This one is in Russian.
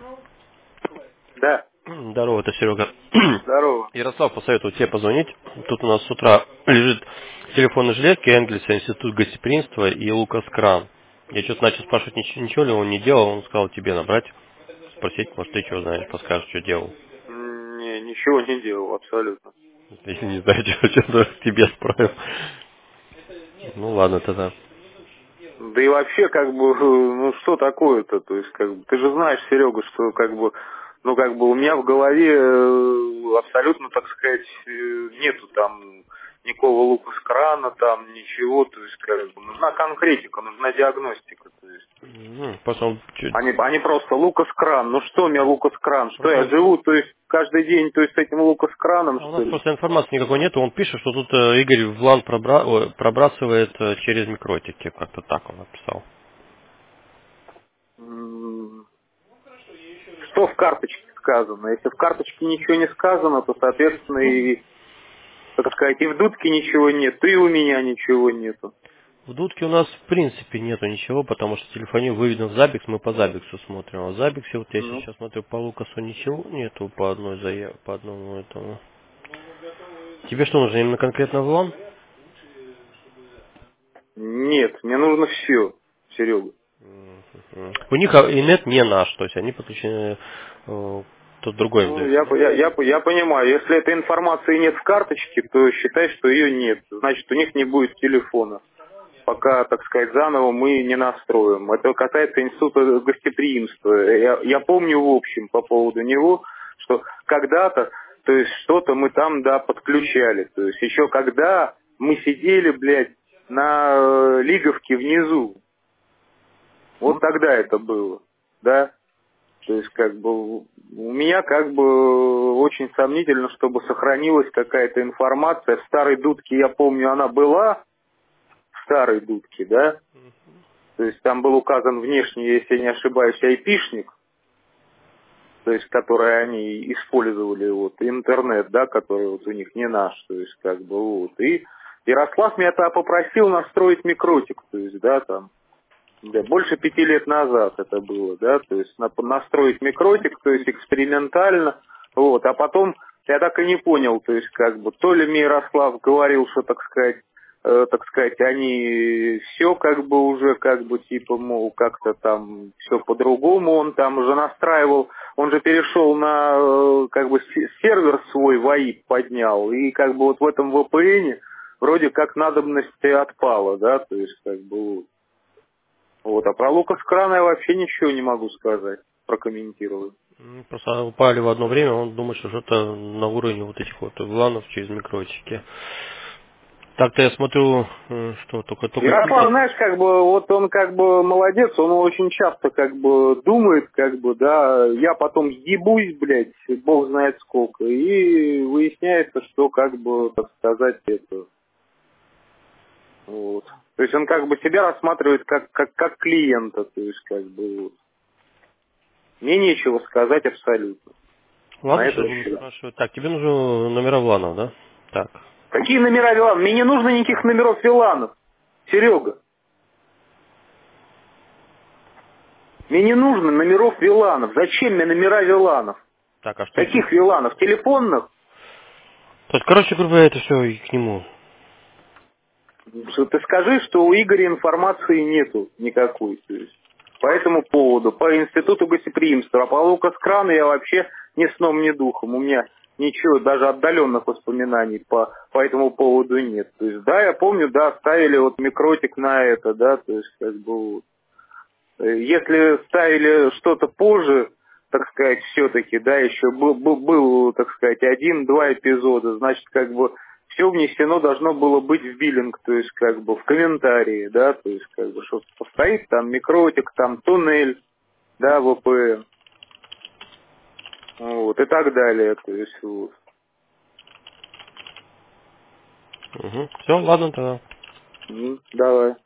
Да. Здорово, это Серега. Здорово. Ярослав посоветовал тебе позвонить. Тут у нас с утра лежит телефон на железке Энгельса, Институт гостеприимства и Лукас Кран. Я что-то начал спрашивать, ничего ли он не делал, он сказал тебе набрать, спросить, может ты что знаешь, подскажешь, что делал. Не, ничего не делал, абсолютно. Если не знаете, что тебе справил. Ну ладно тогда. Да и вообще, как бы, ну что такое-то? То есть, как бы, ты же знаешь, Серега, что как бы, ну как бы у меня в голове абсолютно, так сказать, нету там никакого лука с крана, там ничего, то есть, как бы, нужна конкретика, нужна диагностика, то есть. Просто он чуть... Они просто Лукас Кран. Ну что у меня Лукас Кран? Что я Просто... живу, то есть каждый день, то есть с этим Лукас Краном, У что нас ли? просто информации никакой нет. Он пишет, что тут Игорь в лан пробрасывает через микротики. Как-то так он написал. Что в карточке сказано? Если в карточке ничего не сказано, то, соответственно, и, так сказать, и в дудке ничего нет, то и у меня ничего нету. В дудке у нас в принципе нету ничего, потому что телефонию выведен в Забикс, мы по Забиксу смотрим. А в Забиксе, вот я Ну, сейчас смотрю, по Лукасу ничего нету по одной по одному этому. Тебе что нужно, именно конкретно в лан? нет, мне нужно все, Серега. У них инет не наш, то есть они подключены, тут другой им Ну, дают. я понимаю, если этой информации нет в карточке, то считай, что ее нет. Значит, у них не будет телефона, пока, так сказать, заново мы не настроим. Это касается института гостеприимства. Я помню в общем по поводу него, что когда-то, то есть что-то мы там, да, подключали. То есть еще когда мы сидели, блядь, на лиговке внизу. Вот тогда это было, да. То есть, как бы, у меня, как бы, очень сомнительно, чтобы сохранилась какая-то информация. В старой дудке, я помню, она была, в старой дудке, да. То есть там был указан внешний, если я не ошибаюсь, айпишник, то есть который они использовали, вот, интернет, да, который вот у них не наш, то есть как бы вот. И Ярослав меня тогда попросил настроить микротик, то есть, да, там, да, больше 5 лет назад это было, да, то есть настроить микротик, то есть экспериментально, вот, а потом я так и не понял, то есть как бы, то ли мне Ярослав говорил, что, так сказать, они все как бы уже, как бы, типа, мол, как-то там все по-другому, он там уже настраивал, он же перешел на, как бы, сервер свой, ВАИП поднял, и как бы вот в этом VPN вроде как надобность отпала, да, то есть как бы вот, а про Лукас Крана я вообще ничего не могу сказать, прокомментировать. Просто упали в одно время, он думает, что что-то на уровне вот этих вот ланов через микротики. Так-то я смотрю, что только Ярослав, знаешь, как бы, вот он как бы молодец, он очень часто как бы думает, как бы, да, я потом съебусь, блядь, бог знает сколько, и выясняется, что как бы, так сказать, это, вот. То есть он как бы себя рассматривает как клиента, то есть как бы, вот. Мне нечего сказать абсолютно на Ладно, сейчас этот буду счет. спрашивать. Так, тебе нужны номера ланов, да? Так. Какие номера Виланов? Мне не нужно никаких номеров Виланов. Серега, мне не нужно номеров Виланов. Зачем мне номера Виланов? Так, а что тебе? Каких Виланов? Телефонных? То есть, короче говоря, это все и к нему. Что ты скажи, что у Игоря информации нету никакой. То есть, по этому поводу, по институту гостеприимства. А по Лукас Крану я вообще ни сном, ни духом. У меня ничего, даже отдаленных воспоминаний по этому поводу нет. То есть, да, я помню, да, ставили вот микротик на это, да, то есть, как бы, вот. Если ставили что-то позже, так сказать, все-таки, да, еще был, так сказать, 1-2 эпизода, значит, как бы все внесено должно было быть в биллинг, то есть, как бы, в комментарии, да, то есть, как бы, что постоит там микротик, там туннель, да, VPN, вот, и так далее, то есть, вот. Угу. Все, ладно тогда. Давай.